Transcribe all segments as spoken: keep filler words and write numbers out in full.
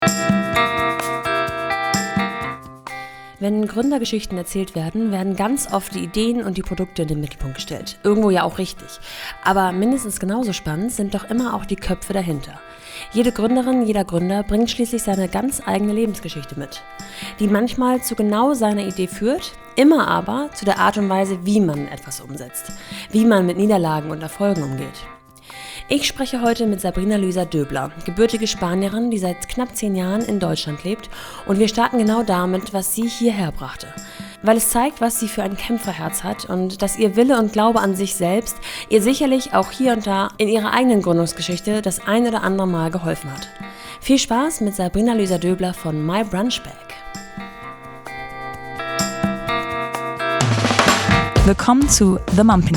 Wenn Gründergeschichten erzählt werden, werden ganz oft die Ideen und die Produkte in den Mittelpunkt gestellt. Irgendwo ja auch richtig. Aber mindestens genauso spannend sind doch immer auch die Köpfe dahinter. Jede Gründerin, jeder Gründer bringt schließlich seine ganz eigene Lebensgeschichte mit, die manchmal zu genau seiner Idee führt, immer aber zu der Art und Weise, wie man etwas umsetzt, wie man mit Niederlagen und Erfolgen umgeht. Ich spreche heute mit Sabrina Luisa Döbler, gebürtige Spanierin, die seit knapp zehn Jahren in Deutschland lebt, und wir starten genau damit, was sie hierher brachte. Weil es zeigt, was sie für ein Kämpferherz hat und dass ihr Wille und Glaube an sich selbst ihr sicherlich auch hier und da in ihrer eigenen Gründungsgeschichte das ein oder andere Mal geholfen hat. Viel Spaß mit Sabrina Luisa Döbler von My Brunch Bag. Willkommen zu The Mumpany.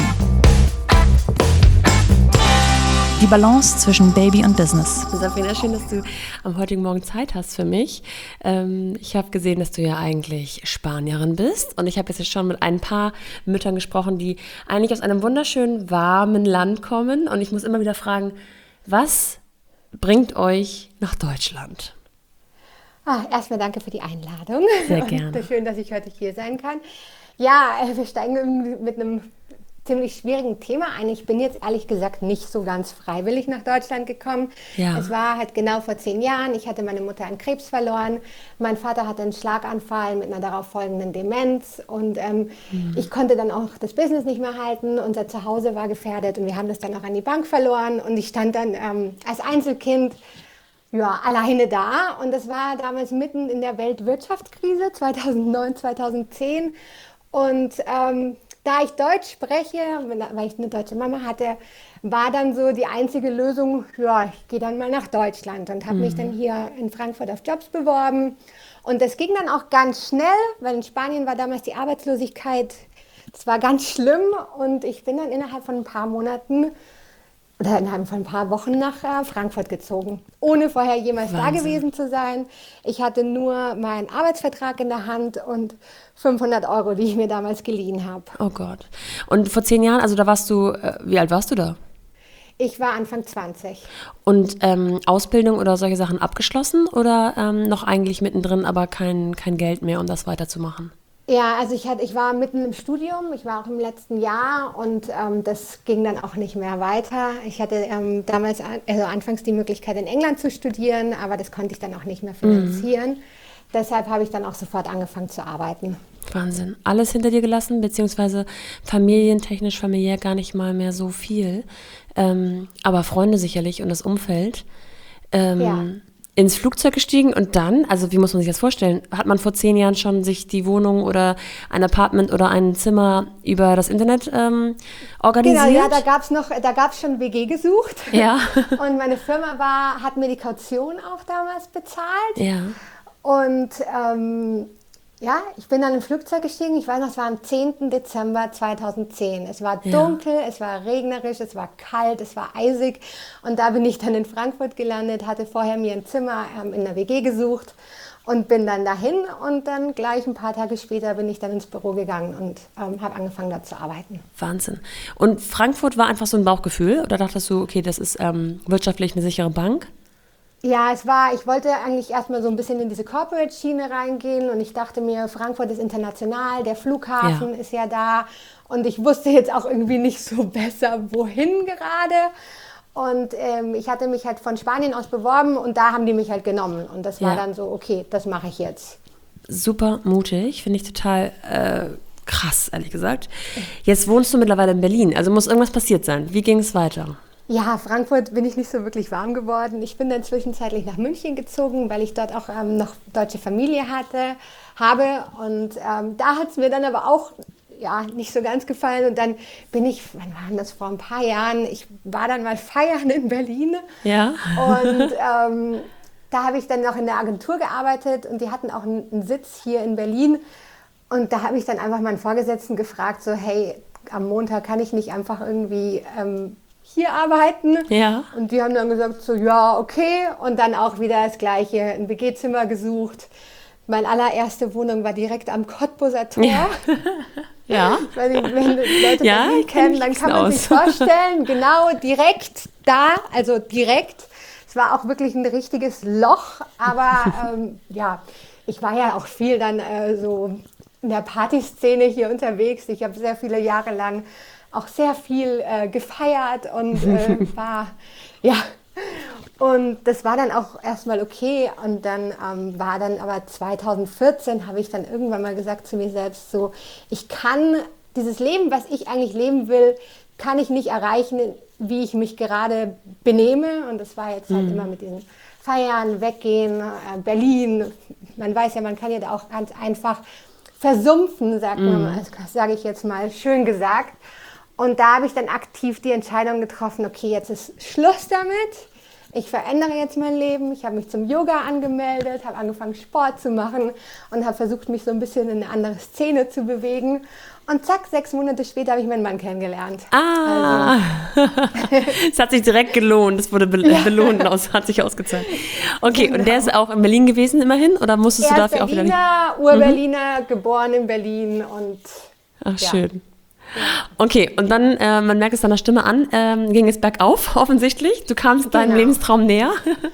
Die Balance zwischen Baby und Business. Sabrina, schön, dass du am heutigen Morgen Zeit hast für mich. Ähm, ich habe gesehen, dass du ja eigentlich Spanierin bist, und ich habe jetzt schon mit ein paar Müttern gesprochen, die eigentlich aus einem wunderschönen, warmen Land kommen, und ich muss immer wieder fragen, was bringt euch nach Deutschland? Ah, erstmal danke für die Einladung. Sehr gerne. Und schön, dass ich heute hier sein kann. Ja, wir steigen mit einem ziemlich schwierigen Thema ein. Ich bin jetzt ehrlich gesagt nicht so ganz freiwillig nach Deutschland gekommen. Ja. Es war halt genau vor zehn Jahren. Ich hatte meine Mutter an Krebs verloren. Mein Vater hatte einen Schlaganfall mit einer darauf folgenden Demenz. Und ähm, mhm. ich konnte dann auch das Business nicht mehr halten. Unser Zuhause war gefährdet und wir haben das dann auch an die Bank verloren. Und ich stand dann ähm, als Einzelkind ja, alleine da. Und das war damals mitten in der Weltwirtschaftskrise zweitausendneun, zweitausendzehn. Und ähm, da ich Deutsch spreche, weil ich eine deutsche Mama hatte, war dann so die einzige Lösung, ja, ich gehe dann mal nach Deutschland und habe mhm. mich dann hier in Frankfurt auf Jobs beworben. Und das ging dann auch ganz schnell, weil in Spanien war damals die Arbeitslosigkeit, das war ganz schlimm. Und ich bin dann innerhalb von ein paar Monaten oder innerhalb von ein paar Wochen nach äh, Frankfurt gezogen, ohne vorher jemals Wahnsinn. Da gewesen zu sein. Ich hatte nur meinen Arbeitsvertrag in der Hand und fünfhundert Euro, die ich mir damals geliehen habe. Oh Gott. Und vor zehn Jahren, also da warst du, äh, wie alt warst du da? Ich war Anfang zwanzig. Und ähm, Ausbildung oder solche Sachen abgeschlossen oder ähm, noch eigentlich mittendrin, aber kein, kein Geld mehr, um das weiterzumachen? Ja, also ich, hatte, ich war mitten im Studium, ich war auch im letzten Jahr und ähm, das ging dann auch nicht mehr weiter. Ich hatte ähm, damals, also anfangs die Möglichkeit in England zu studieren, aber das konnte ich dann auch nicht mehr finanzieren. Mhm. Deshalb habe ich dann auch sofort angefangen zu arbeiten. Wahnsinn. Alles hinter dir gelassen, beziehungsweise familientechnisch, familiär gar nicht mal mehr so viel. Ähm, aber Freunde sicherlich und das Umfeld. Ähm, ja. Ins Flugzeug gestiegen und dann, also wie muss man sich das vorstellen, hat man vor zehn Jahren schon sich die Wohnung oder ein Apartment oder ein Zimmer über das Internet ähm, organisiert? Genau, ja, da gab es noch, da gab es schon W G gesucht. Ja. Und meine Firma war, hat mir die Kaution auch damals bezahlt. Ja. Und ähm, ja, ich bin dann im Flugzeug gestiegen, ich weiß noch, es war am zehnten Dezember zweitausendzehn. Es war dunkel, ja. Es war regnerisch, es war kalt, es war eisig. Und da bin ich dann in Frankfurt gelandet, hatte vorher mir ein Zimmer ähm, in der W G gesucht und bin dann dahin. Und dann gleich ein paar Tage später bin ich dann ins Büro gegangen und ähm, habe angefangen, dort zu arbeiten. Wahnsinn. Und Frankfurt war einfach so ein Bauchgefühl? Oder dachtest du, okay, das ist ähm, wirtschaftlich eine sichere Bank? Ja, es war, ich wollte eigentlich erstmal so ein bisschen in diese Corporate-Schiene reingehen und ich dachte mir, Frankfurt ist international, der Flughafen ja. ist ja da und ich wusste jetzt auch irgendwie nicht so besser, wohin gerade. Und ähm, ich hatte mich halt von Spanien aus beworben und da haben die mich halt genommen und das war ja. dann so, okay, das mache ich jetzt. Super mutig, finde ich total äh, krass, ehrlich gesagt. Jetzt wohnst du mittlerweile in Berlin, also muss irgendwas passiert sein. Wie ging es weiter? Ja, Frankfurt bin ich nicht so wirklich warm geworden. Ich bin dann zwischenzeitlich nach München gezogen, weil ich dort auch ähm, noch deutsche Familie hatte, habe. Und ähm, da hat es mir dann aber auch ja, nicht so ganz gefallen. Und dann bin ich, wann war das, vor ein paar Jahren, ich war dann mal feiern in Berlin. Ja. Und ähm, da habe ich dann noch in der Agentur gearbeitet und die hatten auch einen, einen Sitz hier in Berlin. Und da habe ich dann einfach meinen Vorgesetzten gefragt, so hey, am Montag kann ich nicht einfach irgendwie ähm, hier arbeiten. Ja. Und die haben dann gesagt, so ja, okay. Und dann auch wieder das Gleiche, ein W G-Zimmer gesucht. Meine allererste Wohnung war direkt am Cottbuser Tor. Ja. Ja. Weil die, wenn Leute ja, Berlin kennen, dann kann man aus. sich vorstellen, genau direkt da, also direkt. es war auch wirklich ein richtiges Loch, aber ähm, ja, ich war ja auch viel dann äh, so in der Partyszene hier unterwegs. Ich habe sehr viele Jahre lang auch sehr viel äh, gefeiert und äh, war, ja, und das war dann auch erstmal okay. Und dann ähm, war dann aber zwanzig vierzehn, habe ich dann irgendwann mal gesagt zu mir selbst so, ich kann dieses Leben, was ich eigentlich leben will, kann ich nicht erreichen, wie ich mich gerade benehme. Und das war jetzt halt mhm. immer mit diesen Feiern, Weggehen, äh, Berlin. Man weiß ja, man kann ja da auch ganz einfach versumpfen, sagt mhm. man, das sage ich jetzt mal schön gesagt. Und da habe ich dann aktiv die Entscheidung getroffen, okay, jetzt ist Schluss damit. Ich verändere jetzt mein Leben. Ich habe mich zum Yoga angemeldet, habe angefangen Sport zu machen und habe versucht, mich so ein bisschen in eine andere Szene zu bewegen. Und zack, sechs Monate später habe ich meinen Mann kennengelernt. Ah, also. Es hat sich direkt gelohnt. Es wurde be- ja. belohnt und aus, hat sich ausgezahlt. Okay, genau. Und der ist auch in Berlin gewesen immerhin? Oder musstest er du dafür Berliner, auch wieder... Ur-Berliner, mhm. geboren in Berlin und... Ach, ja. Schön. Okay, und dann, äh, man merkt es deiner Stimme an, ähm, ging es bergauf, offensichtlich. Du kamst genau. deinem Lebenstraum näher.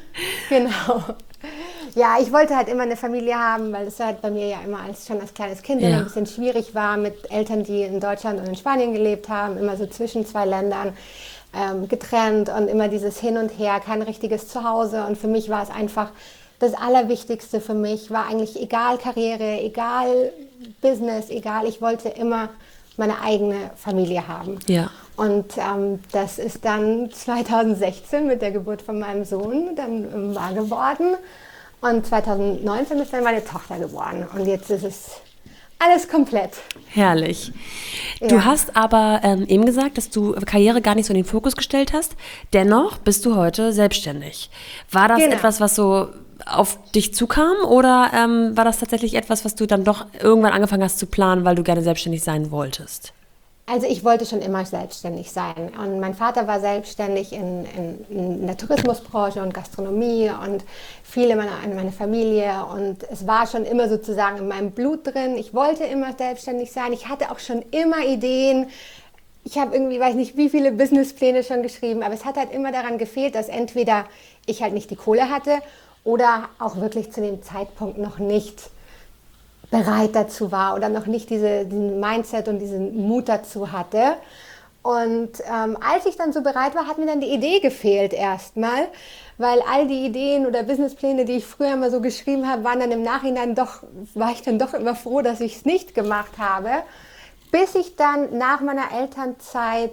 Genau. Ja, ich wollte halt immer eine Familie haben, weil es halt bei mir ja immer als, schon als kleines Kind ja. immer ein bisschen schwierig war mit Eltern, die in Deutschland und in Spanien gelebt haben, immer so zwischen zwei Ländern ähm, getrennt und immer dieses Hin und Her, kein richtiges Zuhause. Und für mich war es einfach das Allerwichtigste für mich, war eigentlich egal Karriere, egal Business, egal, ich wollte immer meine eigene Familie haben. Ja. Und ähm, das ist dann zwanzig sechzehn mit der Geburt von meinem Sohn dann ähm, wahr geworden. Und zwanzig neunzehn ist dann meine Tochter geboren. Und jetzt ist es alles komplett. Herrlich. Ja. Du hast aber ähm, eben gesagt, dass du Karriere gar nicht so in den Fokus gestellt hast. Dennoch bist du heute selbstständig. War das genau. etwas, was so auf dich zukam oder ähm, war das tatsächlich etwas, was du dann doch irgendwann angefangen hast zu planen, weil du gerne selbstständig sein wolltest? Also ich wollte schon immer selbstständig sein und mein Vater war selbstständig in, in, in der Tourismusbranche und Gastronomie und viele meiner meine Familie und es war schon immer sozusagen in meinem Blut drin. Ich wollte immer selbstständig sein. Ich hatte auch schon immer Ideen. Ich habe irgendwie, weiß nicht, wie viele Businesspläne schon geschrieben, aber es hat halt immer daran gefehlt, dass entweder ich halt nicht die Kohle hatte oder auch wirklich zu dem Zeitpunkt noch nicht bereit dazu war oder noch nicht diese, diesen Mindset und diesen Mut dazu hatte. Und ähm, als ich dann so bereit war, hat mir dann die Idee gefehlt erstmal, weil all die Ideen oder Businesspläne, die ich früher immer so geschrieben habe, waren dann im Nachhinein doch, war ich dann doch immer froh, dass ich es nicht gemacht habe, bis ich dann nach meiner Elternzeit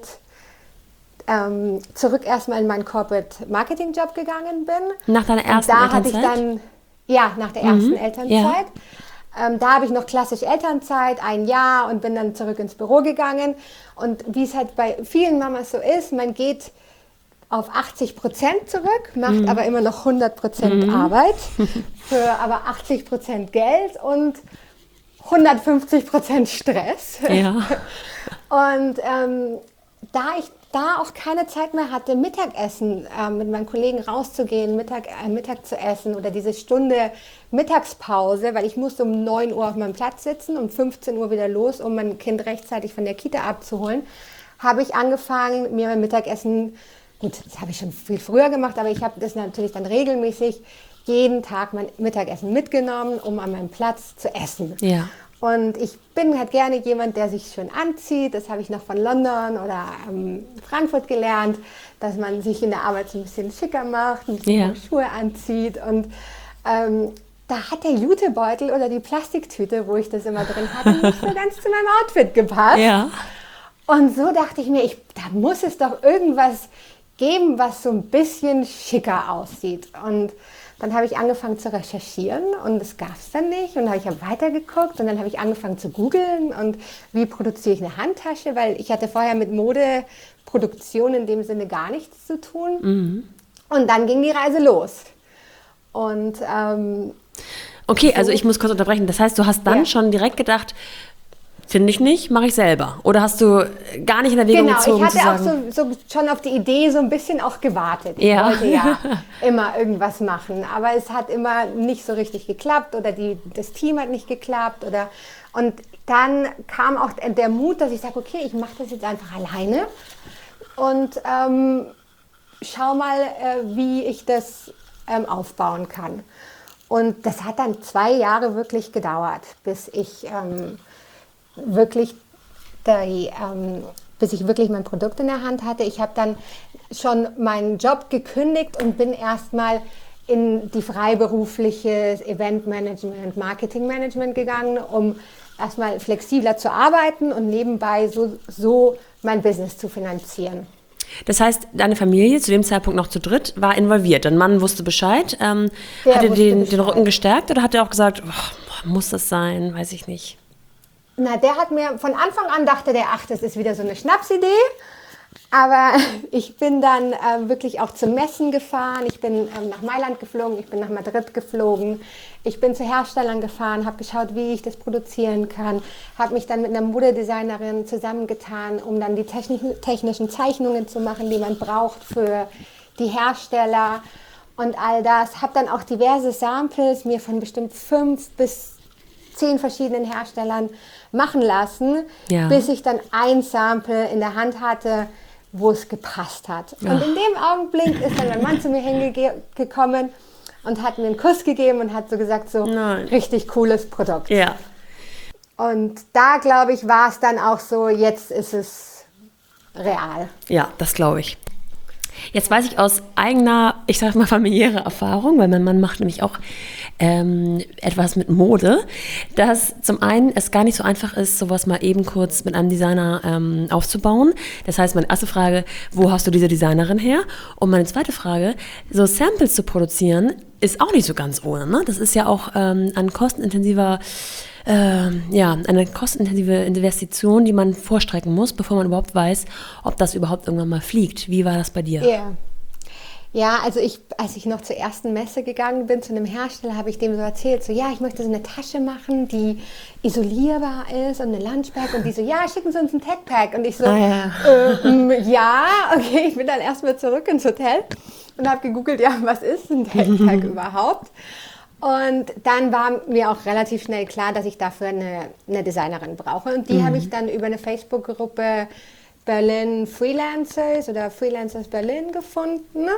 ähm, zurück erstmal in meinen Corporate Marketing Job gegangen bin. Nach deiner ersten und da Elternzeit? Hatte ich dann, ja, nach der ersten mhm. Elternzeit. Ja. Ähm, da habe ich noch klassisch Elternzeit, ein Jahr und bin dann zurück ins Büro gegangen. Und wie es halt bei vielen Mamas so ist, man geht auf achtzig Prozent zurück, macht mhm. aber immer noch hundert Prozent mhm. Arbeit für aber achtzig Prozent Geld und hundertfünfzig Prozent Stress. Ja. Und ähm, da ich da auch keine Zeit mehr hatte, Mittagessen äh, mit meinen Kollegen rauszugehen, Mittag, äh, Mittag zu essen oder diese Stunde Mittagspause, weil ich musste um neun Uhr auf meinem Platz sitzen, um fünfzehn Uhr wieder los, um mein Kind rechtzeitig von der Kita abzuholen, habe ich angefangen, mir mein Mittagessen, gut, das habe ich schon viel früher gemacht, aber ich habe das natürlich dann regelmäßig jeden Tag mein Mittagessen mitgenommen, um an meinem Platz zu essen. Ja. Und ich bin halt gerne jemand, der sich schön anzieht. Das habe ich noch von London oder ähm, Frankfurt gelernt, dass man sich in der Arbeit so ein bisschen schicker macht, ein bisschen ja. Schuhe anzieht. Und ähm, da hat der Jutebeutel oder die Plastiktüte, wo ich das immer drin hatte, nicht so ganz zu meinem Outfit gepasst. Ja. Und so dachte ich mir, ich, da muss es doch irgendwas geben, was so ein bisschen schicker aussieht. Und dann habe ich angefangen zu recherchieren und das gab es dann nicht. Und dann habe ich weitergeguckt und dann habe ich angefangen zu googeln und wie produziere ich eine Handtasche, weil ich hatte vorher mit Modeproduktion in dem Sinne gar nichts zu tun. Mhm. Und dann ging die Reise los. Und ähm, okay, so, also ich muss kurz unterbrechen. Das heißt, du hast dann ja. schon direkt gedacht, finde ich nicht, mache ich selber. Oder hast du gar nicht in Erwägung genau, gezogen ich zu hatte sagen... auch so, so schon auf die Idee so ein bisschen auch gewartet. Ich ja. wollte ja immer irgendwas machen, aber es hat immer nicht so richtig geklappt oder die, das Team hat nicht geklappt. Oder, und dann kam auch der Mut, dass ich sage, okay, ich mache das jetzt einfach alleine. Und ähm, schau mal, äh, wie ich das ähm, aufbauen kann. Und das hat dann zwei Jahre wirklich gedauert, bis ich ähm, wirklich die, ähm, bis ich wirklich mein Produkt in der Hand hatte. Ich habe dann schon meinen Job gekündigt und bin erstmal in die freiberufliche Eventmanagement, Marketingmanagement gegangen, um erstmal flexibler zu arbeiten und nebenbei so, so mein Business zu finanzieren. Das heißt, deine Familie, zu dem Zeitpunkt noch zu dritt, war involviert. Dein Mann wusste Bescheid. Ähm, Der hat er wusste den, Bescheid. den Rücken gestärkt oder hat er auch gesagt, oh, muss das sein, weiß ich nicht? Na, der hat mir, von Anfang an dachte der, ach, das ist wieder so eine Schnapsidee. Aber ich bin dann äh, wirklich auch zu Messen gefahren. Ich bin ähm, nach Mailand geflogen, ich bin nach Madrid geflogen. Ich bin zu Herstellern gefahren, habe geschaut, wie ich das produzieren kann. Habe mich dann mit einer Modedesignerin zusammengetan, um dann die technischen, technischen Zeichnungen zu machen, die man braucht für die Hersteller und all das. Habe dann auch diverse Samples mir von bestimmt fünf bis zehn verschiedenen Herstellern machen lassen, ja. bis ich dann ein Sample in der Hand hatte, wo es gepasst hat. Und in dem Augenblick ist dann mein Mann zu mir hingekommen und hat mir einen Kuss gegeben und hat so gesagt, so Nein. richtig cooles Produkt. Ja. Und da, glaube ich, war es dann auch so, jetzt ist es real. Ja, das glaube ich. Jetzt weiß ich aus eigener, ich sag mal familiärer Erfahrung, weil mein Mann macht nämlich auch ähm, etwas mit Mode, dass zum einen es gar nicht so einfach ist, sowas mal eben kurz mit einem Designer ähm, aufzubauen. Das heißt, meine erste Frage, wo hast du diese Designerin her? Und meine zweite Frage, so Samples zu produzieren, ist auch nicht so ganz ohne. Ne? Das ist ja auch ähm, ein kostenintensiver Ähm, ja, eine kostenintensive Investition, die man vorstrecken muss, bevor man überhaupt weiß, ob das überhaupt irgendwann mal fliegt. Wie war das bei dir? Yeah. Ja, also ich, als ich noch zur ersten Messe gegangen bin, zu einem Hersteller, habe ich dem so erzählt, so ja, ich möchte so eine Tasche machen, die isolierbar ist und eine Lunchbag und die so, ja, schicken Sie uns ein Tech-Pack. Und ich so, Ah, ja. ähm, ja, okay, ich bin dann erstmal zurück ins Hotel und habe gegoogelt, ja, was ist ein Tech-Pack überhaupt? Und dann war mir auch relativ schnell klar, dass ich dafür eine, eine Designerin brauche. Und die mhm. habe ich dann über eine Facebook-Gruppe Berlin Freelancers oder Freelancers Berlin gefunden.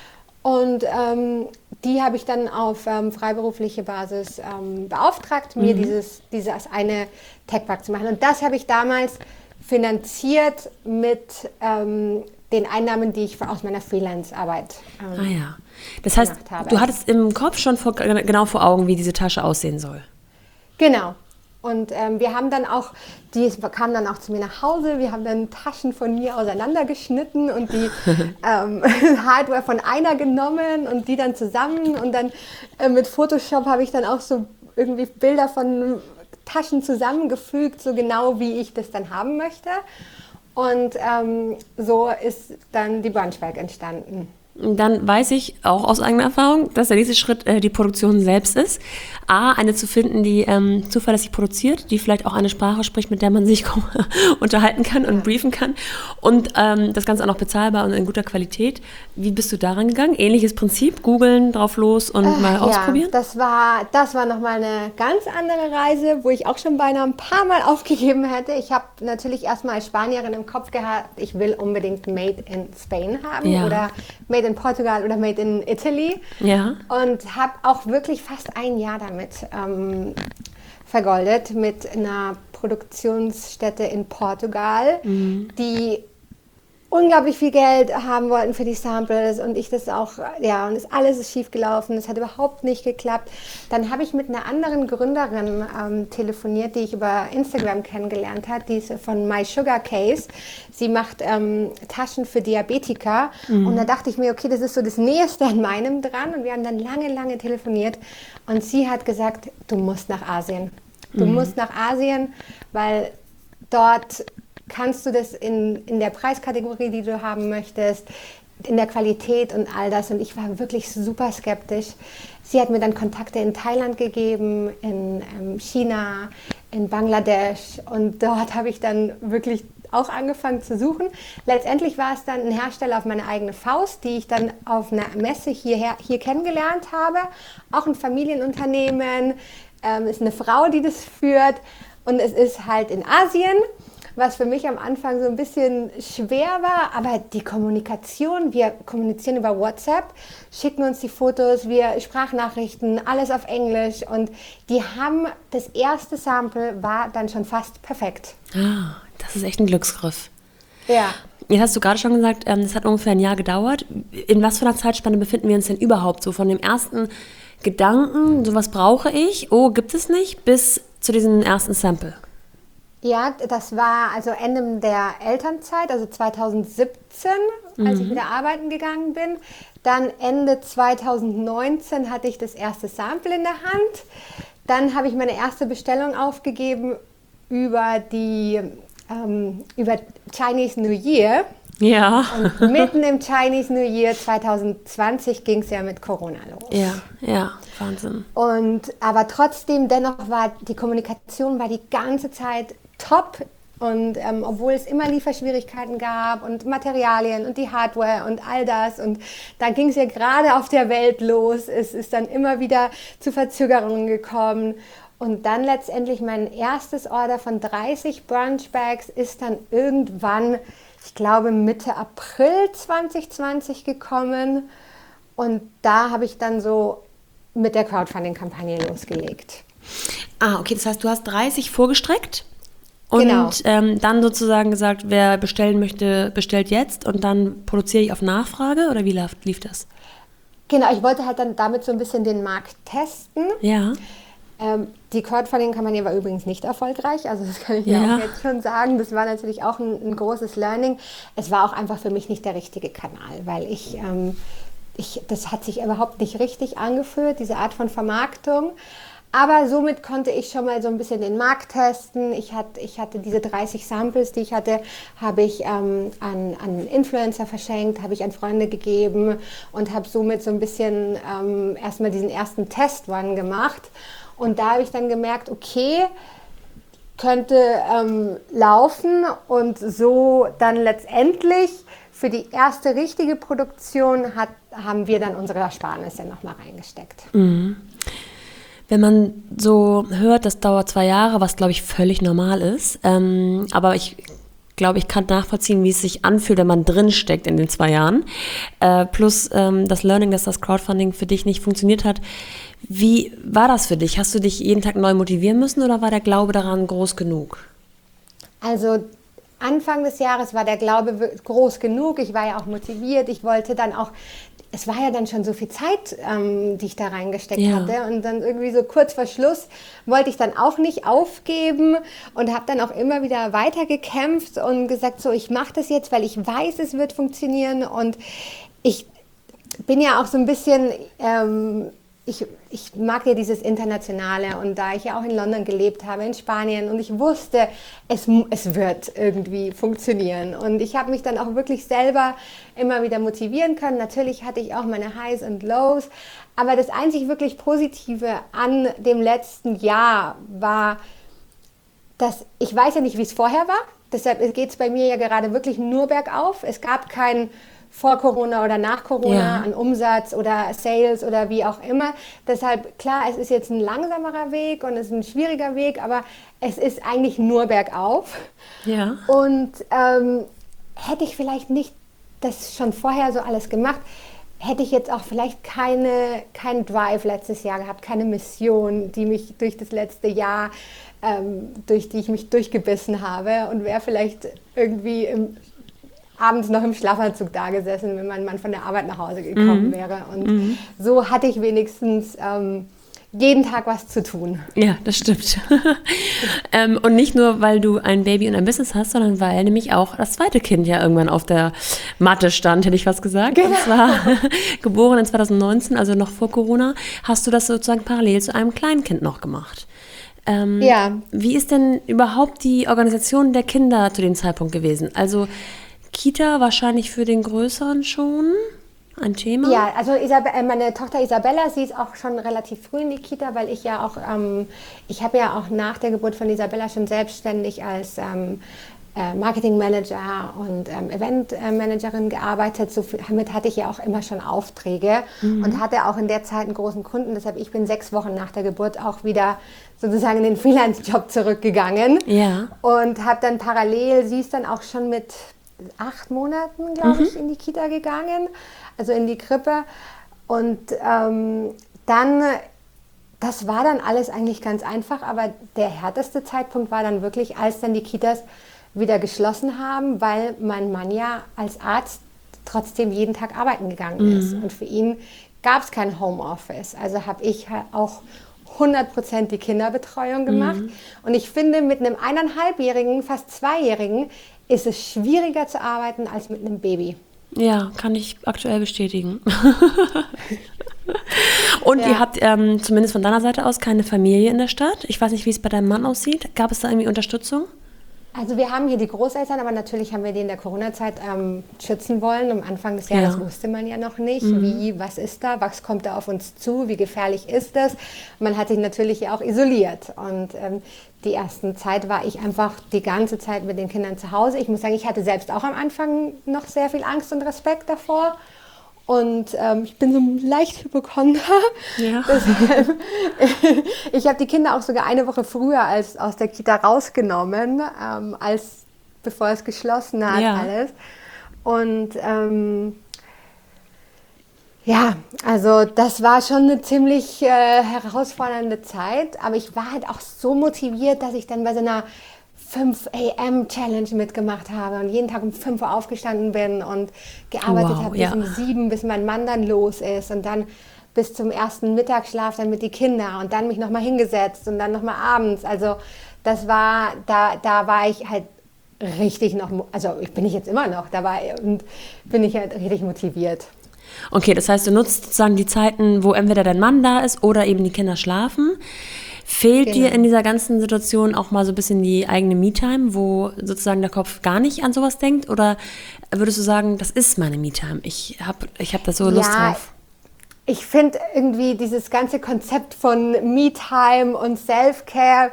Und ähm, die habe ich dann auf ähm, freiberufliche Basis ähm, beauftragt, mir mhm. dieses, dieses eine Tech-Pack zu machen. Und das habe ich damals finanziert mit ähm, den Einnahmen, die ich aus meiner Freelance-Arbeit ähm, ah ja. Das heißt, habe. Du hattest im Kopf schon vor, genau vor Augen, wie diese Tasche aussehen soll. Genau. Und ähm, wir haben dann auch, die kamen dann auch zu mir nach Hause, wir haben dann Taschen von mir auseinandergeschnitten und die ähm, Hardware von einer genommen und die dann zusammen und dann äh, mit Photoshop habe ich dann auch so irgendwie Bilder von Taschen zusammengefügt, so genau wie ich das dann haben möchte. Und ähm, so ist dann die Brunchbag entstanden. Dann weiß ich auch aus eigener Erfahrung, dass der nächste Schritt äh, die Produktion selbst ist. A, eine zu finden, die ähm, zuverlässig produziert, die vielleicht auch eine Sprache spricht, mit der man sich unterhalten kann und ja. briefen kann. Und ähm, das Ganze auch noch bezahlbar und in guter Qualität. Wie bist du daran gegangen? Ähnliches Prinzip, googeln, drauf los und äh, mal ja, ausprobieren? Das war, das war nochmal eine ganz andere Reise, wo ich auch schon beinahe ein paar Mal aufgegeben hätte. Ich habe natürlich erstmal als Spanierin im Kopf gehabt, ich will unbedingt Made in Spain haben ja. oder Made in Portugal oder Made in Italy. Ja. Und habe auch wirklich fast ein Jahr damit ähm, vergoldet mit einer Produktionsstätte in Portugal, mhm. die unglaublich viel Geld haben wollten für die Samples und ich das auch, ja, und das alles ist schief gelaufen, es hat überhaupt nicht geklappt. Dann habe ich mit einer anderen Gründerin ähm, telefoniert, die ich über Instagram kennengelernt habe, die ist von My Sugar Case. Sie macht ähm, Taschen für Diabetiker mhm. und da dachte ich mir, okay, das ist so das Nächste an meinem dran und wir haben dann lange, lange telefoniert und sie hat gesagt, du musst nach Asien. Du mhm. musst nach Asien, weil dort kannst du das in, in der Preiskategorie, die du haben möchtest, in der Qualität und all das. Und ich war wirklich super skeptisch. Sie hat mir dann Kontakte in Thailand gegeben, in ähm, China, in Bangladesch. Und dort habe ich dann wirklich auch angefangen zu suchen. Letztendlich war es dann ein Hersteller auf meine eigene Faust, die ich dann auf einer Messe hierher, hier kennengelernt habe. Auch ein Familienunternehmen, ähm, ist eine Frau, die das führt. Und es ist halt in Asien. was für mich am Anfang so ein bisschen schwer war, aber die Kommunikation, wir kommunizieren über WhatsApp, schicken uns die Fotos, wir Sprachnachrichten, alles auf Englisch und die haben, das erste Sample war dann schon fast perfekt. Ah, das ist echt ein Glücksgriff. Ja. Jetzt hast du gerade schon gesagt, es hat ungefähr ein Jahr gedauert. In was für einer Zeitspanne befinden wir uns denn überhaupt? So von dem ersten Gedanken, sowas brauche ich, oh, gibt es nicht, bis zu diesem ersten Sample? Ja, das war also Ende der Elternzeit, also zweitausendsiebzehn, mhm. als ich wieder arbeiten gegangen bin. Dann Ende zweitausendneunzehn hatte ich das erste Sample in der Hand. Dann habe ich meine erste Bestellung aufgegeben über die ähm, über Chinese New Year. Ja. Und mitten im Chinese New Year zwanzig zwanzig ging es ja mit Corona los. Ja, ja, Wahnsinn. Und, aber trotzdem, dennoch war die Kommunikation war die ganze Zeit top. Und ähm, obwohl es immer Lieferschwierigkeiten gab und Materialien und die Hardware und all das. Und da ging es ja gerade auf der Welt los. Es ist dann immer wieder zu Verzögerungen gekommen. Und dann letztendlich mein erstes Order von dreißig Brunchbags ist dann irgendwann, ich glaube Mitte April zwanzig zwanzig gekommen. Und da habe ich dann so mit der Crowdfunding-Kampagne losgelegt. Ah, okay, das heißt, du hast dreißig vorgestreckt und Genau. ähm, dann sozusagen gesagt, wer bestellen möchte, bestellt jetzt und dann produziere ich auf Nachfrage oder wie lief, lief das? Genau, ich wollte halt dann damit so ein bisschen den Markt testen. Ja. Ähm, die Crowdfunding-Kampagne war übrigens nicht erfolgreich, also das kann ich Ja. ja auch jetzt schon sagen. Das war natürlich auch ein, ein großes Learning. Es war auch einfach für mich nicht der richtige Kanal, weil ich, ähm, ich, das hat sich überhaupt nicht richtig angefühlt, diese Art von Vermarktung. Aber somit konnte ich schon mal so ein bisschen den Markt testen. Ich hatte, ich hatte diese dreißig Samples, die ich hatte, habe ich ähm, an, an Influencer verschenkt, habe ich an Freunde gegeben und habe somit so ein bisschen ähm, erstmal diesen ersten Test-Run gemacht. Und da habe ich dann gemerkt, okay, könnte ähm, laufen und so dann letztendlich für die erste richtige Produktion hat, haben wir dann unsere Ersparnisse nochmal reingesteckt. Mhm. Wenn man so hört, das dauert zwei Jahre, was glaube ich völlig normal ist, ähm, aber ich glaube, ich kann nachvollziehen, wie es sich anfühlt, wenn man drinsteckt in den zwei Jahren, äh, plus ähm, das Learning, dass das Crowdfunding für dich nicht funktioniert hat. Wie war das für dich? Hast du dich jeden Tag neu motivieren müssen oder war der Glaube daran groß genug? Also Anfang des Jahres war der Glaube groß genug. Ich war ja auch motiviert. Ich wollte dann auch, es war ja dann schon so viel Zeit, ähm, die ich da reingesteckt Ja. hatte. Und dann irgendwie so kurz vor Schluss wollte ich dann auch nicht aufgeben und habe dann auch immer wieder weitergekämpft und gesagt, so ich mache das jetzt, weil ich weiß, es wird funktionieren. Und ich bin ja auch so ein bisschen... Ähm, Ich, ich mag ja dieses Internationale und da ich ja auch in London gelebt habe, in Spanien und ich wusste, es, es wird irgendwie funktionieren und ich habe mich dann auch wirklich selber immer wieder motivieren können. Natürlich hatte ich auch meine Highs und Lows, aber das einzig wirklich Positive an dem letzten Jahr war, dass ich weiß ja nicht, wie es vorher war, deshalb geht es bei mir ja gerade wirklich nur bergauf. Es gab kein vor Corona oder nach Corona Ja. an Umsatz oder Sales oder wie auch immer. Deshalb, klar, es ist jetzt ein langsamerer Weg und es ist ein schwieriger Weg, aber es ist eigentlich nur bergauf. Ja. Und ähm, hätte ich vielleicht nicht das schon vorher so alles gemacht, hätte ich jetzt auch vielleicht keine, keinen Drive letztes Jahr gehabt, keine Mission, die mich durch das letzte Jahr, ähm, durch die ich mich durchgebissen habe und wäre vielleicht irgendwie im abends noch im Schlafanzug da gesessen, wenn mein Mann von der Arbeit nach Hause gekommen Mhm. wäre. Und Mhm. so hatte ich wenigstens ähm, jeden Tag was zu tun. Ja, das stimmt. ähm, und nicht nur, weil du ein Baby und ein Business hast, sondern weil nämlich auch das zweite Kind ja irgendwann auf der Matte stand, hätte ich fast gesagt. Genau. Und zwar geboren in zwanzig neunzehn, also noch vor Corona, hast du das sozusagen parallel zu einem Kleinkind noch gemacht. Ähm, Ja. Wie ist denn überhaupt die Organisation der Kinder zu dem Zeitpunkt gewesen? Also Kita wahrscheinlich für den Größeren schon ein Thema? Ja, also Isab- äh, meine Tochter Isabella, sie ist auch schon relativ früh in die Kita, weil ich ja auch, ähm, ich habe ja auch nach der Geburt von Isabella schon selbstständig als ähm, äh, Marketingmanager und ähm, Eventmanagerin gearbeitet. So viel, damit hatte ich ja auch immer schon Aufträge mhm. und hatte auch in der Zeit einen großen Kunden. Deshalb ich bin sechs Wochen nach der Geburt auch wieder sozusagen in den Freelance-Job zurückgegangen. Ja. Und habe dann parallel, sie ist dann auch schon mit acht Monaten, glaube Mhm. ich, in die Kita gegangen, also in die Krippe. Und ähm, dann, das war dann alles eigentlich ganz einfach, aber der härteste Zeitpunkt war dann wirklich, als dann die Kitas wieder geschlossen haben, weil mein Mann ja als Arzt trotzdem jeden Tag arbeiten gegangen ist. Mhm. Und für ihn gab es kein Homeoffice. Also habe ich halt auch hundert Prozent die Kinderbetreuung gemacht. Mhm. Und ich finde, mit einem eineinhalbjährigen, fast zweijährigen, ist es schwieriger zu arbeiten als mit einem Baby. Ja, kann ich aktuell bestätigen. Und Ja. ihr habt ähm, zumindest von deiner Seite aus keine Familie in der Stadt. Ich weiß nicht, wie es bei deinem Mann aussieht. Gab es da irgendwie Unterstützung? Also wir haben hier die Großeltern, aber natürlich haben wir die in der Corona-Zeit ähm, schützen wollen. Am Anfang des Jahres Ja. wusste man ja noch nicht, wie, was ist da, was kommt da auf uns zu, wie gefährlich ist das. Man hat sich natürlich ja auch isoliert. Und ähm, die ersten Zeit war ich einfach die ganze Zeit mit den Kindern zu Hause. Ich muss sagen, ich hatte selbst auch am Anfang noch sehr viel Angst und Respekt davor. Und ähm, ich bin so ein leicht Hypochonder. Ja. Deshalb, ich habe die Kinder auch sogar eine Woche früher als aus der Kita rausgenommen, ähm, als bevor es geschlossen hat, Ja. alles. Und ähm, ja, also das war schon eine ziemlich äh, herausfordernde Zeit. Aber ich war halt auch so motiviert, dass ich dann bei so einer fünf A M Challenge mitgemacht habe und jeden Tag um fünf Uhr aufgestanden bin und gearbeitet Wow, habe bis ja. um sieben, bis mein Mann dann los ist und dann bis zum ersten Mittagsschlaf dann mit die Kinder und dann mich nochmal hingesetzt und dann nochmal abends. Also das war, da, da war ich halt richtig noch, also ich bin ich jetzt immer noch dabei und bin ich halt richtig motiviert. Okay, das heißt, du nutzt sozusagen die Zeiten, wo entweder dein Mann da ist oder eben die Kinder schlafen. Fehlt Genau. dir in dieser ganzen Situation auch mal so ein bisschen die eigene Me-Time, wo sozusagen der Kopf gar nicht an sowas denkt? Oder würdest du sagen, das ist meine Me-Time, ich habe ich hab da so Lust Ja, drauf? Ich finde irgendwie dieses ganze Konzept von Me-Time und Self-Care,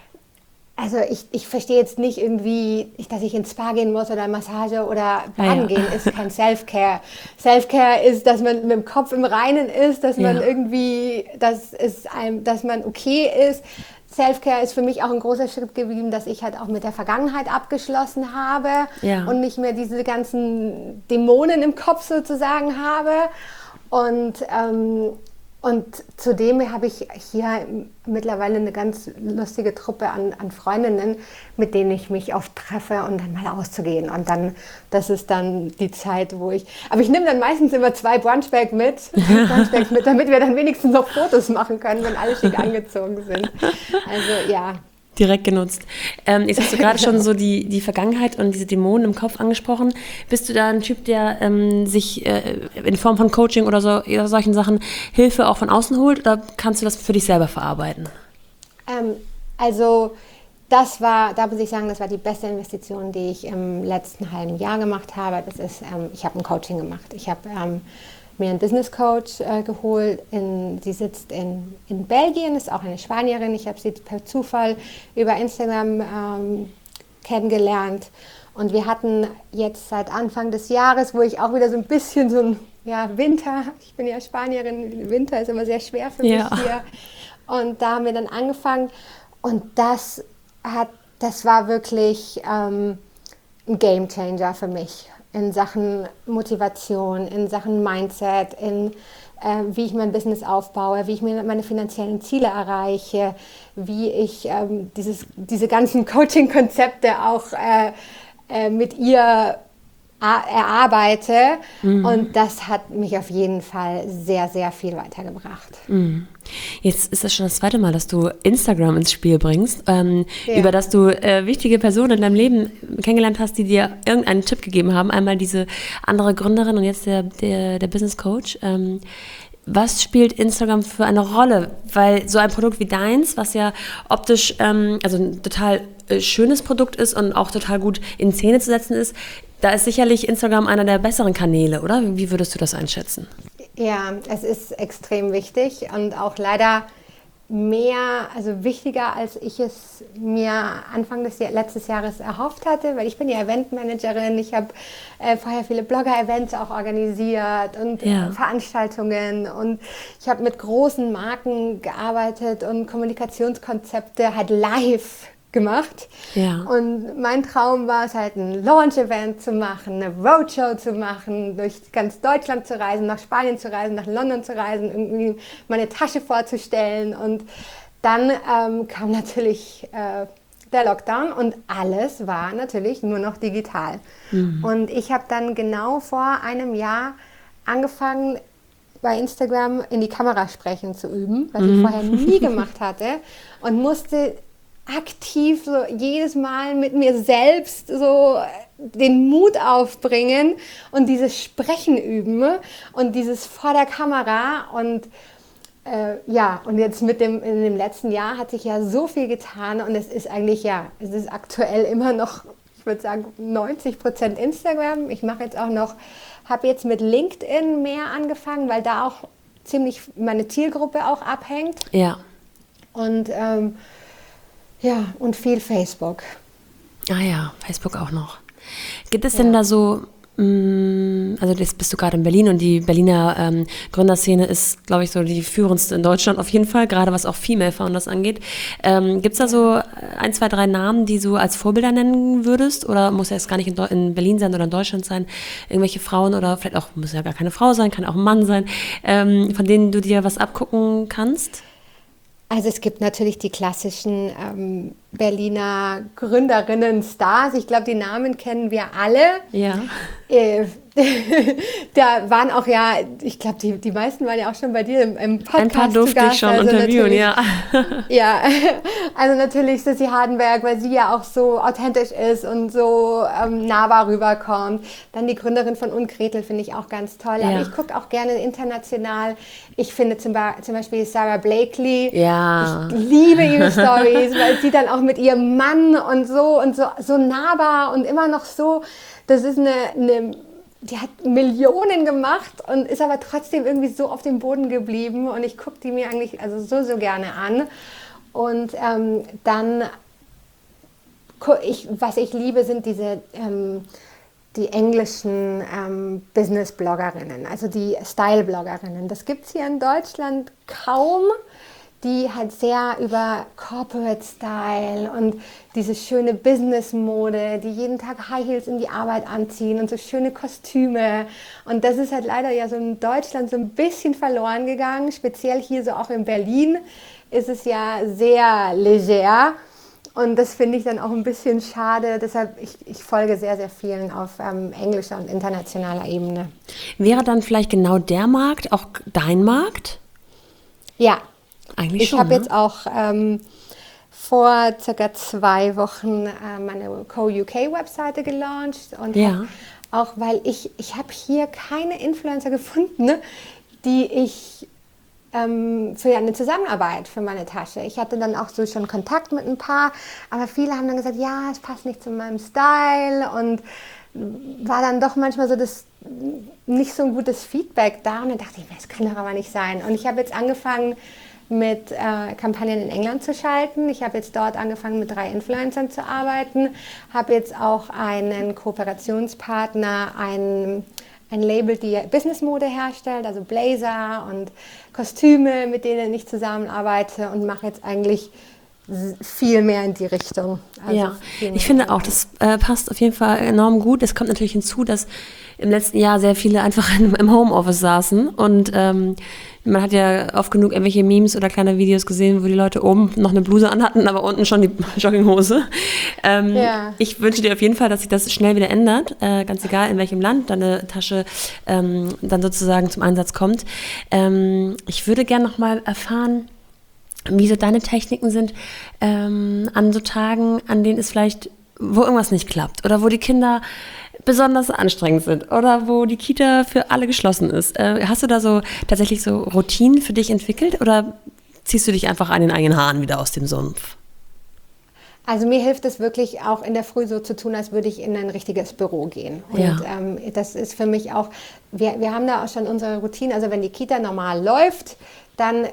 also ich, ich verstehe jetzt nicht irgendwie, dass ich ins Spa gehen muss oder Massage oder baden Ja, ja. gehen, ist kein Self-Care. Self-Care ist, dass man mit dem Kopf im Reinen ist, dass man Ja. irgendwie, dass, es einem, dass man okay ist. Self-Care ist für mich auch ein großer Schritt gewesen, dass ich halt auch mit der Vergangenheit abgeschlossen habe Ja. und nicht mehr diese ganzen Dämonen im Kopf sozusagen habe. Und, ähm, und zudem habe ich hier mittlerweile eine ganz lustige Truppe an, an Freundinnen, mit denen ich mich oft treffe und dann mal auszugehen. Und dann, das ist dann die Zeit, wo ich, aber ich nehme dann meistens immer zwei Brunchbags mit, Brunchbags mit, damit wir dann wenigstens noch Fotos machen können, wenn alle schick angezogen sind. Also ja. Direkt genutzt. Ähm, jetzt hast du gerade schon so die, die Vergangenheit und diese Dämonen im Kopf angesprochen. Bist du da ein Typ, der ähm, sich äh, in Form von Coaching oder so, oder solchen Sachen Hilfe auch von außen holt, oder kannst du das für dich selber verarbeiten? Ähm, also das war, da muss ich sagen, das war die beste Investition, die ich im letzten halben Jahr gemacht habe. Das ist, ähm, ich habe ein Coaching gemacht. Ich habe ähm, mir einen Business Coach äh, geholt. In, sie sitzt in, in Belgien, ist auch eine Spanierin. Ich habe sie per Zufall über Instagram ähm, kennengelernt. Und wir hatten jetzt seit Anfang des Jahres, wo ich auch wieder so ein bisschen so ein ja, Winter, ich bin ja Spanierin, Winter ist immer sehr schwer für Ja. mich hier. Und da haben wir dann angefangen. Und das hat, das war wirklich ähm, ein Game Changer für mich in Sachen Motivation, in Sachen Mindset, in äh, wie ich mein Business aufbaue, wie ich mir meine finanziellen Ziele erreiche, wie ich ähm, dieses, diese ganzen Coaching-Konzepte auch äh, äh, mit ihr erarbeite. Mhm. Und das hat mich auf jeden Fall sehr, sehr viel weitergebracht. Mhm. Jetzt ist das schon das zweite Mal, dass du Instagram ins Spiel bringst, ähm, ja. über das du äh, wichtige Personen in deinem Leben kennengelernt hast, die dir irgendeinen Tipp gegeben haben. Einmal diese andere Gründerin und jetzt der, der, der Business Coach. Ähm, was spielt Instagram für eine Rolle? Weil so ein Produkt wie deins, was ja optisch ähm, also ein total äh, schönes Produkt ist und auch total gut in Szene zu setzen ist, da ist sicherlich Instagram einer der besseren Kanäle, oder? Wie würdest du das einschätzen? Ja, es ist extrem wichtig und auch leider mehr, also wichtiger, als ich es mir Anfang des Jahr, letztes Jahres erhofft hatte, weil ich bin ja Eventmanagerin, ich habe äh, vorher viele Blogger-Events auch organisiert und Ja. äh, Veranstaltungen und ich habe mit großen Marken gearbeitet und Kommunikationskonzepte halt live gemacht. Ja. Und mein Traum war es halt, ein Launch-Event zu machen, eine Roadshow zu machen, durch ganz Deutschland zu reisen, nach Spanien zu reisen, nach London zu reisen, irgendwie meine Tasche vorzustellen. Und dann ähm, kam natürlich äh, der Lockdown und alles war natürlich nur noch digital. Mhm. Und ich habe dann genau vor einem Jahr angefangen, bei Instagram in die Kamera sprechen zu üben, was mhm. ich vorher nie gemacht hatte und musste aktiv so jedes Mal mit mir selbst so den Mut aufbringen und dieses Sprechen üben und dieses vor der Kamera und äh, ja, und jetzt mit dem, in dem letzten Jahr hat sich ja so viel getan und es ist eigentlich ja, es ist aktuell immer noch, ich würde sagen neunzig Prozent Instagram. Ich mache jetzt auch noch, habe jetzt mit LinkedIn mehr angefangen, weil da auch ziemlich meine Zielgruppe auch abhängt. Ja. Und ähm, ja, und viel Facebook. Ah ja, Facebook auch noch. Gibt es ja. denn da so, mh, also jetzt bist du gerade in Berlin und die Berliner ähm, Gründerszene ist, glaube ich, so die führendste in Deutschland auf jeden Fall, gerade was auch Female Founders angeht. Ähm, Gibt es da so ein, zwei, drei Namen, die du als Vorbilder nennen würdest? Oder muss ja jetzt gar nicht in, Deu- in Berlin sein oder in Deutschland sein? Irgendwelche Frauen oder vielleicht auch, muss ja gar keine Frau sein, kann auch ein Mann sein, ähm, von denen du dir was abgucken kannst? Also es gibt natürlich die klassischen ähm, Berliner Gründerinnen-Stars. Ich glaube, die Namen kennen wir alle. Ja. Äh, da waren auch ja, ich glaube, die, die meisten waren ja auch schon bei dir im, im Podcast. Ein paar durfte zu Gast. ich schon also interviewen, ja. Ja, also natürlich Sissi Hardenberg, weil sie ja auch so authentisch ist und so ähm, nahbar rüberkommt. Dann die Gründerin von Unkretel finde ich auch ganz toll. Ja. Aber ich gucke auch gerne international. Ich finde zum, Ba- zum Beispiel Sarah Blakely. Ja. Ich liebe ihre Storys, weil sie dann auch mit ihrem Mann und so und so, so nahbar und immer noch so, das ist eine, eine die hat Millionen gemacht und ist aber trotzdem irgendwie so auf dem Boden geblieben und ich gucke die mir eigentlich also so, so gerne an. Und ähm, dann, ich, was ich liebe, sind diese ähm, die englischen ähm, Business-Bloggerinnen, also die Style-Bloggerinnen. Das gibt es hier in Deutschland kaum, die halt sehr über Corporate Style und diese schöne Business-Mode, die jeden Tag High Heels in die Arbeit anziehen und so schöne Kostüme. Und das ist halt leider ja so in Deutschland so ein bisschen verloren gegangen. Speziell hier so auch in Berlin ist es ja sehr leger. Und das finde ich dann auch ein bisschen schade. Deshalb, ich, ich folge sehr, sehr vielen auf ähm, englischer und internationaler Ebene. Wäre dann vielleicht genau der Markt auch dein Markt? Ja. Eigentlich ich schon, habe ne? jetzt auch ähm, vor circa zwei Wochen äh, meine Co-U K-Webseite gelauncht und Ja. hab, auch weil ich, ich habe hier keine Influencer gefunden, ne, die ich ähm, für eine Zusammenarbeit für meine Tasche. Ich hatte dann auch so schon Kontakt mit ein paar, aber viele haben dann gesagt, ja, es passt nicht zu meinem Style und war dann doch manchmal so das nicht so ein gutes Feedback da und dann dachte ich, das kann doch aber nicht sein. Und ich habe jetzt angefangen, mit äh, Kampagnen in England zu schalten. Ich habe jetzt dort angefangen, mit drei Influencern zu arbeiten, habe jetzt auch einen Kooperationspartner, ein, ein Label, die Businessmode herstellt, also Blazer und Kostüme, mit denen ich zusammenarbeite und mache jetzt eigentlich viel mehr in die Richtung. Also ja, ich finde auch, das äh, passt auf jeden Fall enorm gut. Es kommt natürlich hinzu, dass im letzten Jahr sehr viele einfach in, im Homeoffice saßen und ähm, man hat ja oft genug irgendwelche Memes oder kleine Videos gesehen, wo die Leute oben noch eine Bluse anhatten, aber unten schon die Jogginghose. Ähm, ja. Ich wünsche dir auf jeden Fall, dass sich das schnell wieder ändert, äh, ganz egal in welchem Land deine Tasche ähm, dann sozusagen zum Einsatz kommt. Ähm, ich würde gerne noch mal erfahren, wie so deine Techniken sind ähm, an so Tagen, an denen es vielleicht, wo irgendwas nicht klappt oder wo die Kinder besonders anstrengend sind oder wo die Kita für alle geschlossen ist. Äh, hast du da so tatsächlich so Routinen für dich entwickelt oder ziehst du dich einfach an den eigenen Haaren wieder aus dem Sumpf? Also mir hilft es wirklich auch in der Früh so zu tun, als würde ich in ein richtiges Büro gehen. Und Ja. ähm, das ist für mich auch, wir, wir haben da auch schon unsere Routine, also wenn die Kita normal läuft, dann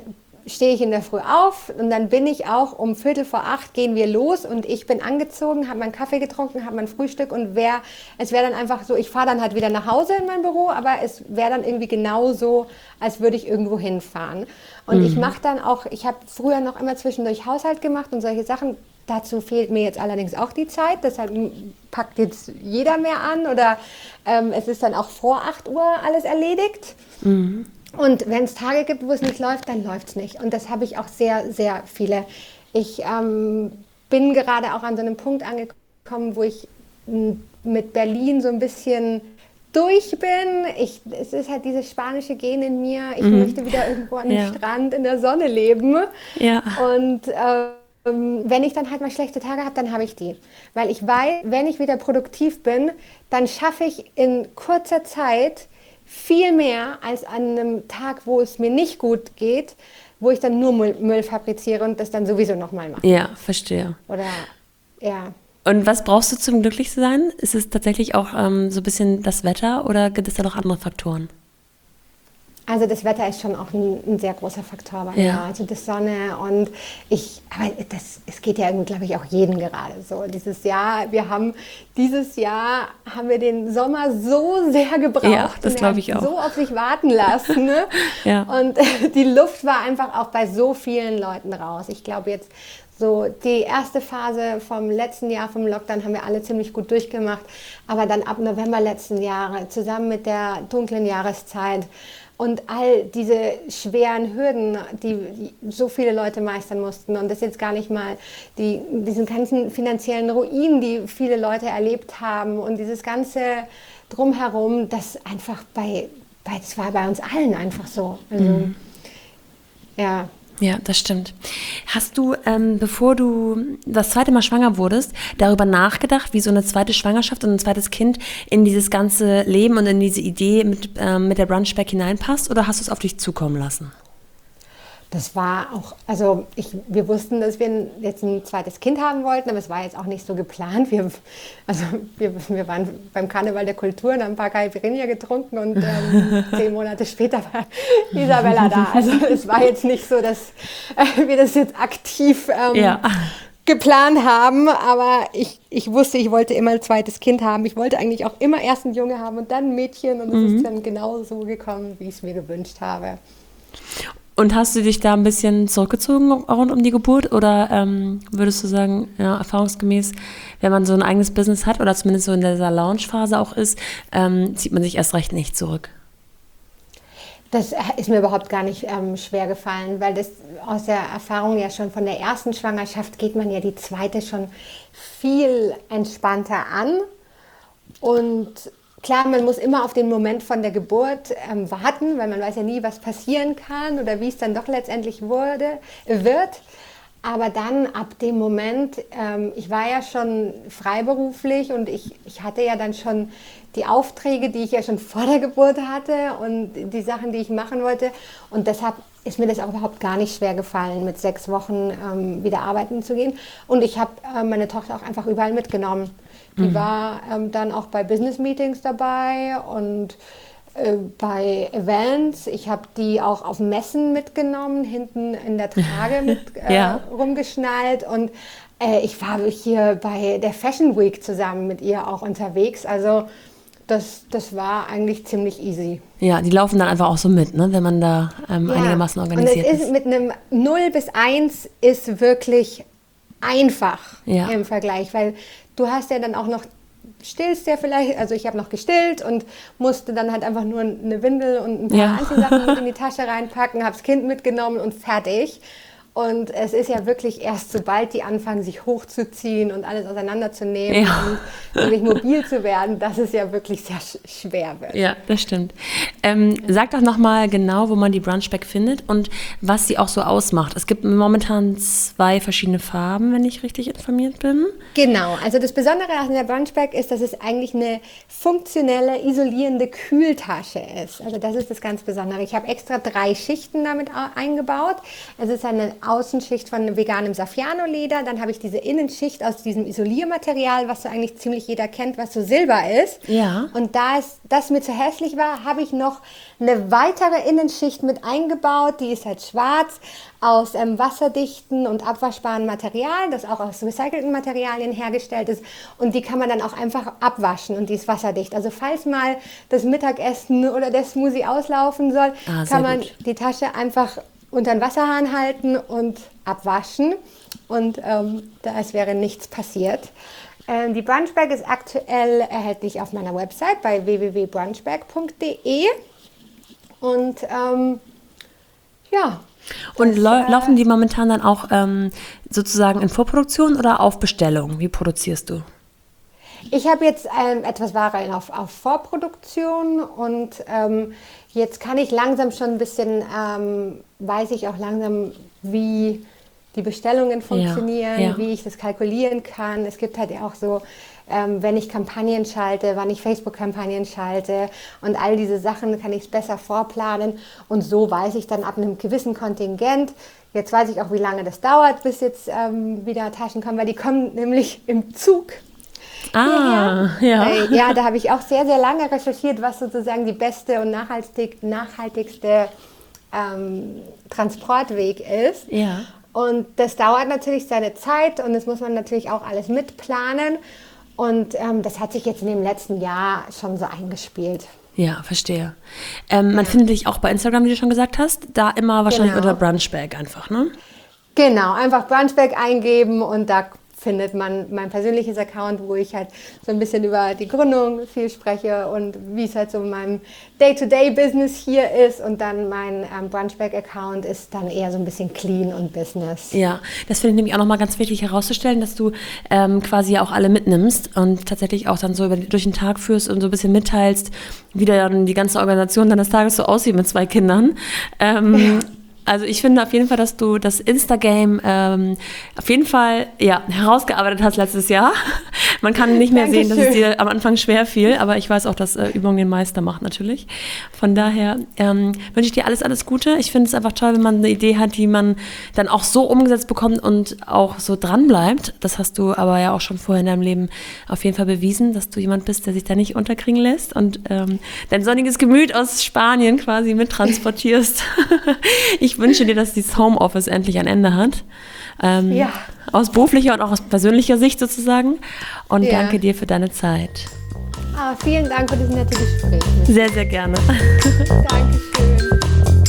stehe ich in der Früh auf und dann bin ich auch um Viertel vor acht gehen wir los und ich bin angezogen, habe meinen Kaffee getrunken, habe mein Frühstück und wär, es wäre dann einfach so, ich fahre dann halt wieder nach Hause in mein Büro, aber es wäre dann irgendwie genauso, als würde ich irgendwo hinfahren. Und mhm. ich mache dann auch, ich habe früher noch immer zwischendurch Haushalt gemacht und solche Sachen. Dazu fehlt mir jetzt allerdings auch die Zeit, deshalb packt jetzt jeder mehr an oder ähm, es ist dann auch vor acht Uhr alles erledigt. Mhm. Und wenn es Tage gibt, wo es nicht läuft, dann läuft es nicht. Und das habe ich auch sehr, sehr viele. Ich ähm, bin gerade auch an so einem Punkt angekommen, wo ich m, mit Berlin so ein bisschen durch bin. Ich, es ist halt dieses spanische Gen in mir. Ich mhm. möchte wieder irgendwo an dem ja. Strand in der Sonne leben. Ja. Und äh, wenn ich dann halt mal schlechte Tage habe, dann habe ich die. Weil ich weiß, wenn ich wieder produktiv bin, dann schaffe ich in kurzer Zeit viel mehr als an einem Tag, wo es mir nicht gut geht, wo ich dann nur Müll, Müll fabriziere und das dann sowieso nochmal mache. Ja, verstehe. Oder, ja. Und was brauchst du zum Glücklichsein? Ist es tatsächlich auch ähm, so ein bisschen das Wetter oder gibt es da noch andere Faktoren? Also das Wetter ist schon auch ein, ein sehr großer Faktor bei mir. Ja. Also die Sonne und ich, aber das, es geht ja irgendwie, glaube ich, auch jedem gerade so. Dieses Jahr, wir haben, dieses Jahr haben wir den Sommer so sehr gebraucht. Ja, das glaube ich auch. So auf sich warten lassen. Ne? Ja. Und äh, die Luft war einfach auch bei so vielen Leuten raus. Ich glaube jetzt, so die erste Phase vom letzten Jahr, vom Lockdown, haben wir alle ziemlich gut durchgemacht. Aber dann ab November letzten Jahres, zusammen mit der dunklen Jahreszeit, und all diese schweren Hürden, die so viele Leute meistern mussten. Und das jetzt gar nicht mal die, diesen ganzen finanziellen Ruin, die viele Leute erlebt haben. Und dieses ganze Drumherum, das einfach bei, bei das war bei uns allen einfach so. Also, mhm. ja. Ja, das stimmt. Hast du, ähm, bevor du das zweite Mal schwanger wurdest, darüber nachgedacht, wie so eine zweite Schwangerschaft und ein zweites Kind in dieses ganze Leben und in diese Idee mit, ähm, mit der Brunchback hineinpasst oder hast du es auf dich zukommen lassen? Das war auch, also ich, wir wussten, dass wir jetzt ein zweites Kind haben wollten, aber es war jetzt auch nicht so geplant. Wir, also wir, wir waren beim Karneval der Kultur und haben ein paar Caipirinha getrunken und ähm, zehn Monate später war Isabella da. Also es war jetzt nicht so, dass äh, wir das jetzt aktiv ähm, ja. geplant haben, aber ich, ich wusste, ich wollte immer ein zweites Kind haben. Ich wollte eigentlich auch immer erst ein Junge haben und dann ein Mädchen und es mhm. ist dann genau so gekommen, wie ich es mir gewünscht habe. Und hast du dich da ein bisschen zurückgezogen rund um die Geburt oder ähm, würdest du sagen, ja, erfahrungsgemäß, wenn man so ein eigenes Business hat oder zumindest so in dieser Launch-Phase auch ist, ähm, zieht man sich erst recht nicht zurück? Das ist mir überhaupt gar nicht ähm, schwer gefallen, weil das aus der Erfahrung ja schon von der ersten Schwangerschaft geht man ja die zweite schon viel entspannter an und klar, man muss immer auf den Moment von der Geburt ähm, warten, weil man weiß ja nie, was passieren kann oder wie es dann doch letztendlich wurde, wird. Aber dann ab dem Moment, ähm, ich war ja schon freiberuflich und ich, ich hatte ja dann schon die Aufträge, die ich ja schon vor der Geburt hatte und die Sachen, die ich machen wollte. Und deshalb ist mir das auch überhaupt gar nicht schwer gefallen, mit sechs Wochen ähm, wieder arbeiten zu gehen. Und ich habe äh, meine Tochter auch einfach überall mitgenommen. Die mhm. war ähm, dann auch bei Business-Meetings dabei und äh, bei Events. Ich habe die auch auf Messen mitgenommen, hinten in der Trage mit äh, ja. rumgeschnallt. Und äh, ich war hier bei der Fashion Week zusammen mit ihr auch unterwegs. Also das, das war eigentlich ziemlich easy. Ja, die laufen dann einfach auch so mit, ne, wenn man da ähm, ja. einigermaßen organisiert ist. Und es ist mit einem null bis eins ist wirklich einfach ja. im Vergleich, weil du hast ja dann auch noch, stillst ja vielleicht, also ich habe noch gestillt und musste dann halt einfach nur eine Windel und ein paar ja. Anziehsachen mit in die Tasche reinpacken, habe das Kind mitgenommen und fertig. Und es ist ja wirklich erst, sobald die anfangen, sich hochzuziehen und alles auseinanderzunehmen ja. und wirklich mobil zu werden, dass es ja wirklich sehr sch- schwer wird. Ja, das stimmt. Ähm, sag doch nochmal genau, wo man die Brunchback findet und was sie auch so ausmacht. Es gibt momentan zwei verschiedene Farben, wenn ich richtig informiert bin. Genau, also das Besondere an der Brunchback ist, dass es eigentlich eine funktionelle, isolierende Kühltasche ist. Also das ist das ganz Besondere. Ich habe extra drei Schichten damit eingebaut. Es ist eine Außenschicht von veganem Saffiano-Leder, dann habe ich diese Innenschicht aus diesem Isoliermaterial, was so eigentlich ziemlich jeder kennt, was so Silber ist. Ja. Und da es, das mir zu hässlich war, habe ich noch eine weitere Innenschicht mit eingebaut, die ist halt schwarz, aus ähm, wasserdichten und abwaschbaren Material, das auch aus recycelten Materialien hergestellt ist, und die kann man dann auch einfach abwaschen und die ist wasserdicht. Also falls mal das Mittagessen oder der Smoothie auslaufen soll, ah, kann man gut. die Tasche einfach unter den Wasserhahn halten und abwaschen und ähm, da es wäre nichts passiert. Ähm, die Brunchbag ist aktuell erhältlich auf meiner Website bei w w w punkt brunchbag punkt d e und ähm, ja. Und das, lau- äh, laufen die momentan dann auch ähm, sozusagen in Vorproduktion oder auf Bestellung? Wie produzierst du? Ich habe jetzt ähm, etwas Ware auf, auf Vorproduktion und ähm, jetzt kann ich langsam schon ein bisschen, ähm, weiß ich auch langsam, wie die Bestellungen funktionieren, ja, ja. wie ich das kalkulieren kann. Es gibt halt auch so, ähm, wenn ich Kampagnen schalte, wann ich Facebook-Kampagnen schalte und all diese Sachen kann ich es besser vorplanen und so weiß ich dann ab einem gewissen Kontingent. Jetzt weiß ich auch, wie lange das dauert, bis jetzt ähm, wieder Taschen kommen, weil die kommen nämlich im Zug. Ah, ja. Äh, ja, da habe ich auch sehr, sehr lange recherchiert, was sozusagen die beste und nachhaltig, nachhaltigste ähm, Transportweg ist. Ja. Und das dauert natürlich seine Zeit und das muss man natürlich auch alles mitplanen. Und ähm, das hat sich jetzt in dem letzten Jahr schon so eingespielt. Ja, verstehe. Ähm, man findet dich auch bei Instagram, wie du schon gesagt hast, da immer wahrscheinlich Genau. unter Brunchbag einfach, ne? Genau, einfach Brunchbag eingeben und da findet man mein persönliches Account, wo ich halt so ein bisschen über die Gründung viel spreche und wie es halt so in meinem Day-to-Day-Business hier ist. Und dann mein ähm, Brunchbag-Account ist dann eher so ein bisschen clean und Business. Ja, das finde ich nämlich auch nochmal ganz wichtig herauszustellen, dass du ähm, quasi ja auch alle mitnimmst und tatsächlich auch dann so über, durch den Tag führst und so ein bisschen mitteilst, wie dann die ganze Organisation deines Tages so aussieht mit zwei Kindern. Ähm, ja. Also ich finde auf jeden Fall, dass du das Insta-Game ähm, auf jeden Fall ja, herausgearbeitet hast letztes Jahr. Man kann nicht mehr Dankeschön. sehen, dass es dir am Anfang schwer fiel, aber ich weiß auch, dass äh, Übung den Meister macht natürlich. Von daher ähm, wünsche ich dir alles, alles Gute. Ich finde es einfach toll, wenn man eine Idee hat, die man dann auch so umgesetzt bekommt und auch so dran bleibt. Das hast du aber ja auch schon vorher in deinem Leben auf jeden Fall bewiesen, dass du jemand bist, der sich da nicht unterkriegen lässt und ähm, dein sonniges Gemüt aus Spanien quasi mittransportierst. Ich Ich wünsche dir, dass dieses Homeoffice endlich ein Ende hat. Ähm, Ja. Aus beruflicher und auch aus persönlicher Sicht sozusagen. Und Ja. danke dir für deine Zeit. Ah, vielen Dank für das nette Gespräch. Sehr, sehr gerne. Dankeschön.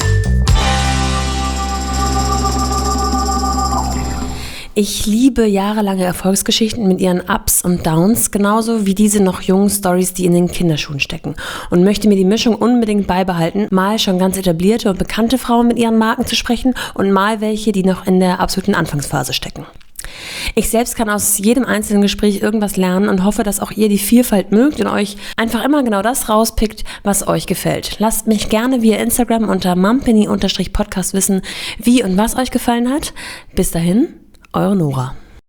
Ich liebe jahrelange Erfolgsgeschichten mit ihren Ups und Downs, genauso wie diese noch jungen Storys, die in den Kinderschuhen stecken. Und möchte mir die Mischung unbedingt beibehalten, mal schon ganz etablierte und bekannte Frauen mit ihren Marken zu sprechen und mal welche, die noch in der absoluten Anfangsphase stecken. Ich selbst kann aus jedem einzelnen Gespräch irgendwas lernen und hoffe, dass auch ihr die Vielfalt mögt und euch einfach immer genau das rauspickt, was euch gefällt. Lasst mich gerne via Instagram unter mumpany Podcast wissen, wie und was euch gefallen hat. Bis dahin, eure Nora.